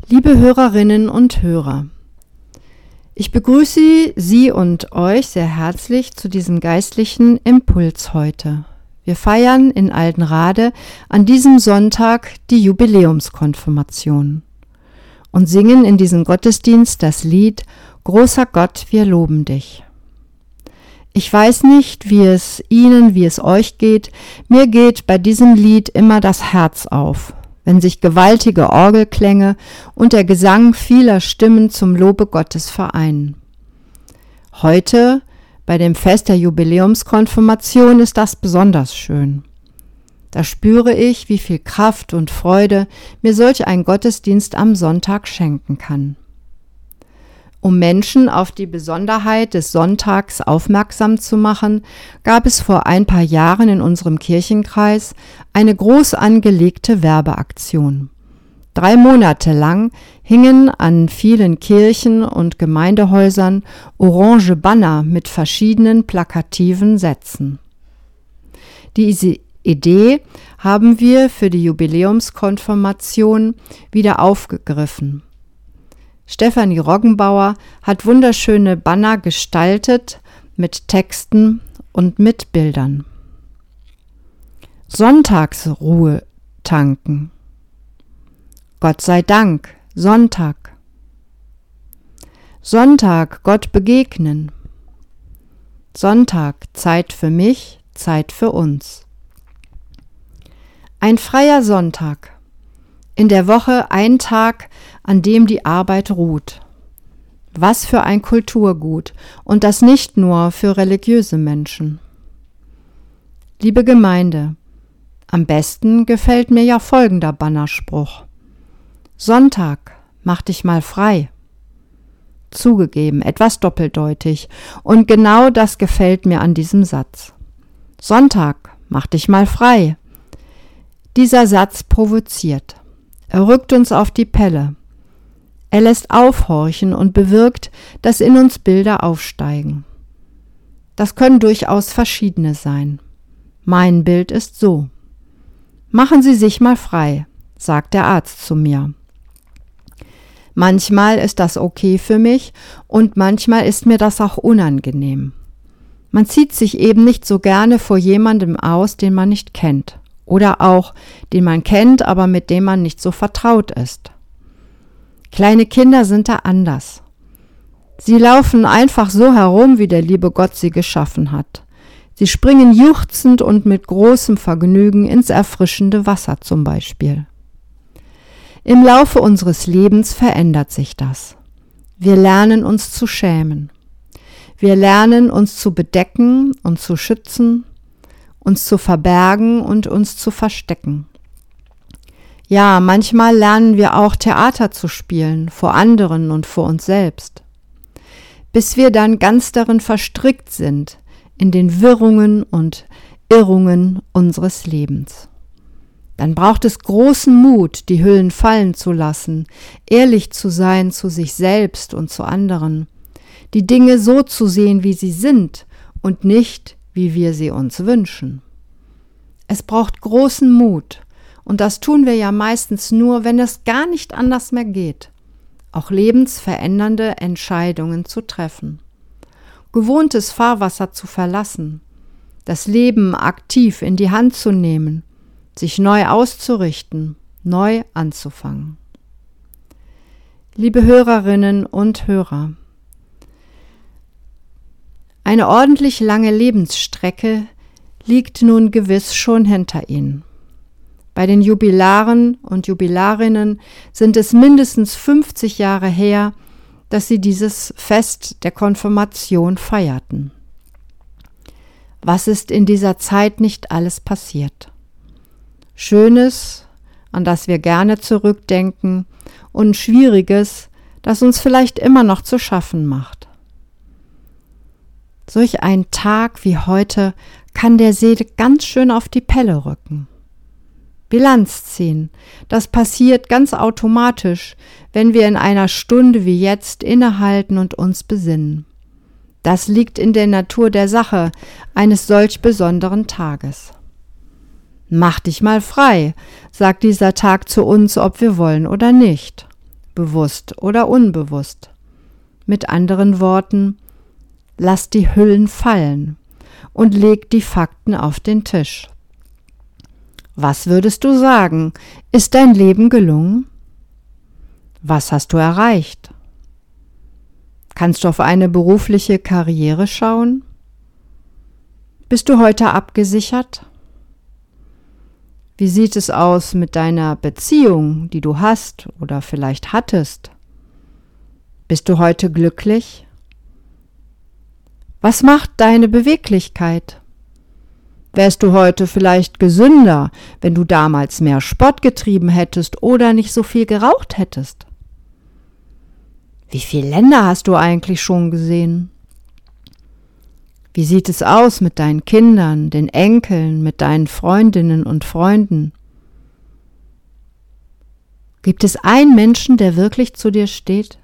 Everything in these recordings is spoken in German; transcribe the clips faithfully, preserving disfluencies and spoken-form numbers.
Liebe Hörerinnen und Hörer, ich begrüße Sie und euch sehr herzlich zu diesem geistlichen Impuls heute. Wir feiern in Altenrade an diesem Sonntag die Jubiläumskonfirmation und singen in diesem Gottesdienst das Lied »Großer Gott, wir loben dich«. Ich weiß nicht, wie es Ihnen, wie es euch geht. Mir geht bei diesem Lied immer das Herz auf, wenn sich gewaltige Orgelklänge und der Gesang vieler Stimmen zum Lobe Gottes vereinen. Heute, bei dem Fest der Jubiläumskonfirmation, ist das besonders schön. Da spüre ich, wie viel Kraft und Freude mir solch ein Gottesdienst am Sonntag schenken kann. Um Menschen auf die Besonderheit des Sonntags aufmerksam zu machen, gab es vor ein paar Jahren in unserem Kirchenkreis eine groß angelegte Werbeaktion. Drei Monate lang hingen an vielen Kirchen und Gemeindehäusern orange Banner mit verschiedenen plakativen Sätzen. Diese Idee haben wir für die Jubiläumskonfirmation wieder aufgegriffen. Stefanie Roggenbauer hat wunderschöne Banner gestaltet mit Texten und mit Bildern. Sonntagsruhe tanken. Gott sei Dank, Sonntag. Sonntag, Gott begegnen. Sonntag, Zeit für mich, Zeit für uns. Ein freier Sonntag. In der Woche ein Tag, an dem die Arbeit ruht. Was für ein Kulturgut, und das nicht nur für religiöse Menschen. Liebe Gemeinde, am besten gefällt mir ja folgender Bannerspruch. Sonntag, mach dich mal frei. Zugegeben, etwas doppeldeutig, und genau das gefällt mir an diesem Satz. Sonntag, mach dich mal frei. Dieser Satz provoziert. Er rückt uns auf die Pelle. Er lässt aufhorchen und bewirkt, dass in uns Bilder aufsteigen. Das können durchaus verschiedene sein. Mein Bild ist so. Machen Sie sich mal frei, sagt der Arzt zu mir. Manchmal ist das okay für mich und manchmal ist mir das auch unangenehm. Man zieht sich eben nicht so gerne vor jemandem aus, den man nicht kennt. Oder auch, den man kennt, aber mit dem man nicht so vertraut ist. Kleine Kinder sind da anders. Sie laufen einfach so herum, wie der liebe Gott sie geschaffen hat. Sie springen juchzend und mit großem Vergnügen ins erfrischende Wasser zum Beispiel. Im Laufe unseres Lebens verändert sich das. Wir lernen uns zu schämen. Wir lernen uns zu bedecken und zu schützen, uns zu verbergen und uns zu verstecken. Ja, manchmal lernen wir auch Theater zu spielen, vor anderen und vor uns selbst, bis wir dann ganz darin verstrickt sind, in den Wirrungen und Irrungen unseres Lebens. Dann braucht es großen Mut, die Hüllen fallen zu lassen, ehrlich zu sein zu sich selbst und zu anderen, die Dinge so zu sehen, wie sie sind und nicht, wie wir sie uns wünschen. Es braucht großen Mut, und das tun wir ja meistens nur, wenn es gar nicht anders mehr geht, auch lebensverändernde Entscheidungen zu treffen, gewohntes Fahrwasser zu verlassen, das Leben aktiv in die Hand zu nehmen, sich neu auszurichten, neu anzufangen. Liebe Hörerinnen und Hörer, eine ordentlich lange Lebensstrecke liegt nun gewiss schon hinter Ihnen. Bei den Jubilaren und Jubilarinnen sind es mindestens fünfzig Jahre her, dass sie dieses Fest der Konfirmation feierten. Was ist in dieser Zeit nicht alles passiert? Schönes, an das wir gerne zurückdenken, und Schwieriges, das uns vielleicht immer noch zu schaffen macht. Solch ein Tag wie heute kann der Seele ganz schön auf die Pelle rücken. Bilanz ziehen, das passiert ganz automatisch, wenn wir in einer Stunde wie jetzt innehalten und uns besinnen. Das liegt in der Natur der Sache eines solch besonderen Tages. Mach dich mal frei, sagt dieser Tag zu uns, ob wir wollen oder nicht. bewusst oder unbewusst. Mit anderen Worten, lass die Hüllen fallen und leg die Fakten auf den Tisch. Was würdest du sagen? Ist dein Leben gelungen? Was hast du erreicht? Kannst du auf eine berufliche Karriere schauen? Bist du heute abgesichert? Wie sieht es aus mit deiner Beziehung, die du hast oder vielleicht hattest? Bist du heute glücklich? Was macht deine Beweglichkeit? Wärst du heute vielleicht gesünder, wenn du damals mehr Sport getrieben hättest oder nicht so viel geraucht hättest? Wie viele Länder hast du eigentlich schon gesehen? Wie sieht es aus mit deinen Kindern, den Enkeln, mit deinen Freundinnen und Freunden? Gibt es einen Menschen, der wirklich zu dir steht?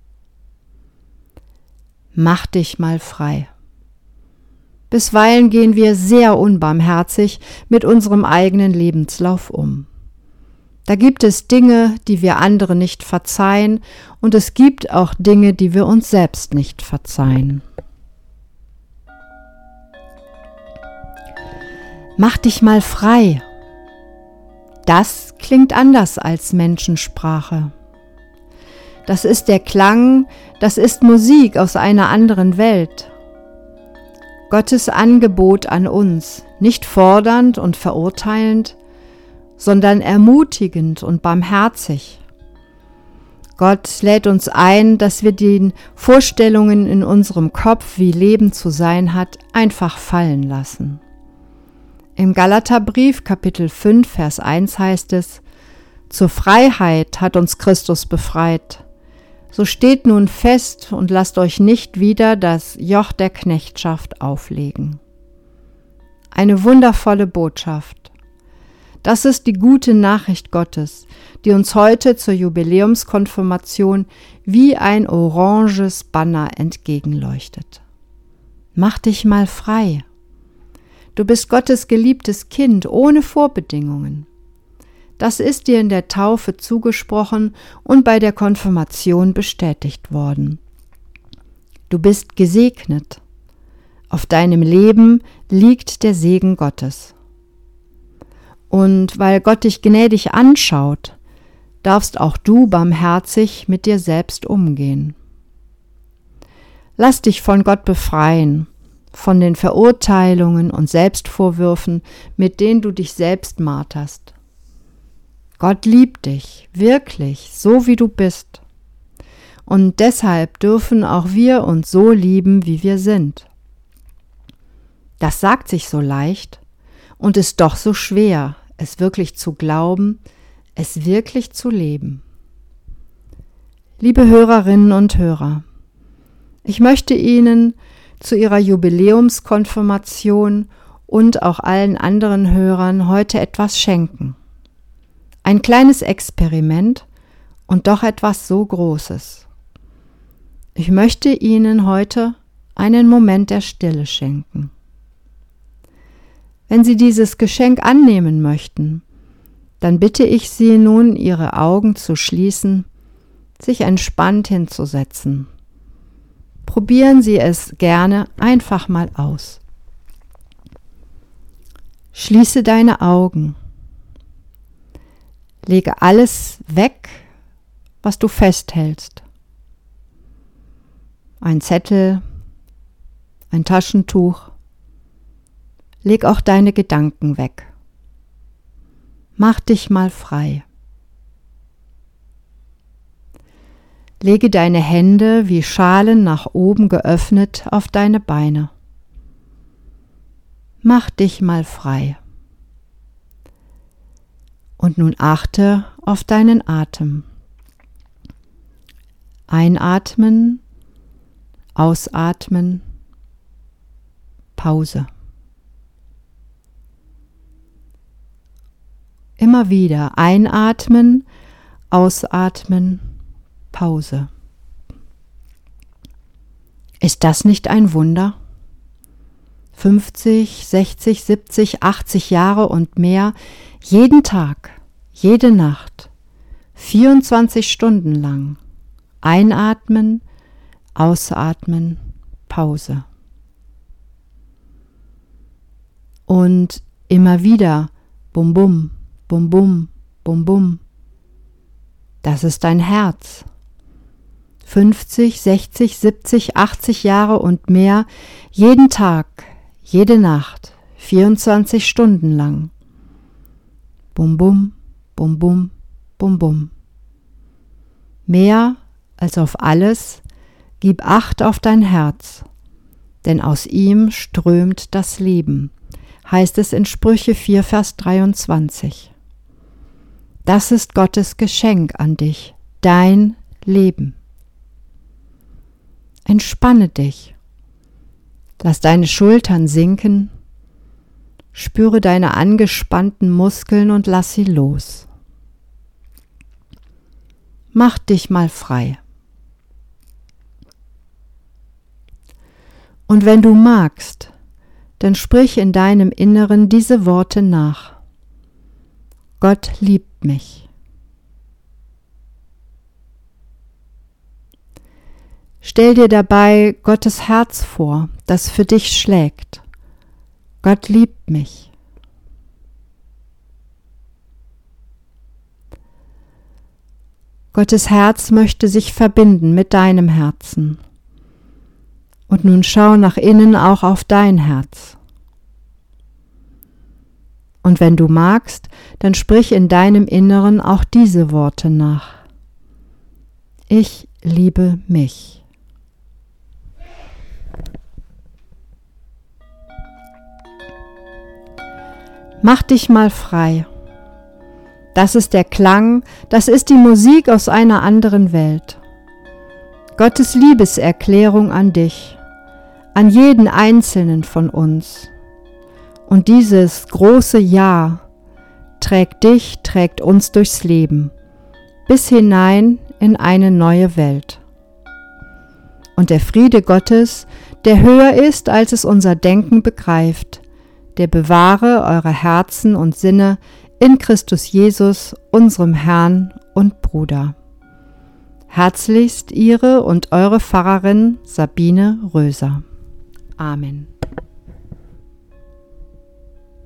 Mach dich mal frei. Bisweilen gehen wir sehr unbarmherzig mit unserem eigenen Lebenslauf um. Da gibt es Dinge, die wir anderen nicht verzeihen, und es gibt auch Dinge, die wir uns selbst nicht verzeihen. Mach dich mal frei. Das klingt anders als Menschensprache. Das ist der Klang, das ist Musik aus einer anderen Welt. Gottes Angebot an uns, nicht fordernd und verurteilend, sondern ermutigend und barmherzig. Gott lädt uns ein, dass wir den Vorstellungen in unserem Kopf, wie Leben zu sein hat, einfach fallen lassen. Im Galaterbrief Kapitel fünf, Vers eins heißt es: Zur Freiheit hat uns Christus befreit. So steht nun fest und lasst euch nicht wieder das Joch der Knechtschaft auflegen. Eine wundervolle Botschaft. Das ist die gute Nachricht Gottes, die uns heute zur Jubiläumskonfirmation wie ein oranges Banner entgegenleuchtet. Mach dich mal frei. Du bist Gottes geliebtes Kind ohne Vorbedingungen. Das ist dir in der Taufe zugesprochen und bei der Konfirmation bestätigt worden. Du bist gesegnet. Auf deinem Leben liegt der Segen Gottes. Und weil Gott dich gnädig anschaut, darfst auch du barmherzig mit dir selbst umgehen. Lass dich von Gott befreien, von den Verurteilungen und Selbstvorwürfen, mit denen du dich selbst marterst. Gott liebt dich, wirklich, so wie du bist. Und deshalb dürfen auch wir uns so lieben, wie wir sind. Das sagt sich so leicht und ist doch so schwer, es wirklich zu glauben, es wirklich zu leben. Liebe Hörerinnen und Hörer, ich möchte Ihnen zu Ihrer Jubiläumskonfirmation und auch allen anderen Hörern heute etwas schenken. Ein kleines Experiment und doch etwas so Großes. Ich möchte Ihnen heute einen Moment der Stille schenken. Wenn Sie dieses Geschenk annehmen möchten, dann bitte ich Sie nun, Ihre Augen zu schließen, sich entspannt hinzusetzen. Probieren Sie es gerne einfach mal aus. Schließe deine Augen. Lege alles weg, was du festhältst. Ein Zettel, ein Taschentuch. Leg auch deine Gedanken weg. Mach dich mal frei. Lege deine Hände wie Schalen nach oben geöffnet auf deine Beine. Mach dich mal frei. Und nun achte auf deinen Atem. Einatmen, ausatmen, Pause. Immer wieder einatmen, ausatmen, Pause. Ist das nicht ein Wunder? fünfzig, sechzig, siebzig, achtzig Jahre und mehr, jeden Tag, jede Nacht, vierundzwanzig Stunden lang. Einatmen, ausatmen, Pause. Und immer wieder bum bum, bum bum, bum bum. Das ist dein Herz. fünfzig, sechzig, siebzig, achtzig Jahre und mehr, jeden Tag, jede Nacht, vierundzwanzig Stunden lang. Bum bum, bum bum, bum bum. Mehr als auf alles, gib Acht auf dein Herz, denn aus ihm strömt das Leben, heißt es in Sprüche vier, Vers dreiundzwanzig. Das ist Gottes Geschenk an dich, dein Leben. Entspanne dich, lass deine Schultern sinken, spüre deine angespannten Muskeln und lass sie los. Mach dich mal frei. Und wenn du magst, dann sprich in deinem Inneren diese Worte nach. Gott liebt mich. Stell dir dabei Gottes Herz vor, das für dich schlägt. Gott liebt mich. Gottes Herz möchte sich verbinden mit deinem Herzen. Und nun schau nach innen auch auf dein Herz. Und wenn du magst, dann sprich in deinem Inneren auch diese Worte nach. Ich liebe mich. Mach dich mal frei. Das ist der Klang, das ist die Musik aus einer anderen Welt. Gottes Liebeserklärung an dich, an jeden Einzelnen von uns. Und dieses große Ja trägt dich, trägt uns durchs Leben, bis hinein in eine neue Welt. Und der Friede Gottes, der höher ist, als es unser Denken begreift, der bewahre eure Herzen und Sinne in Christus Jesus, unserem Herrn und Bruder. Herzlichst Ihre und eure Pfarrerin Sabine Röser. Amen.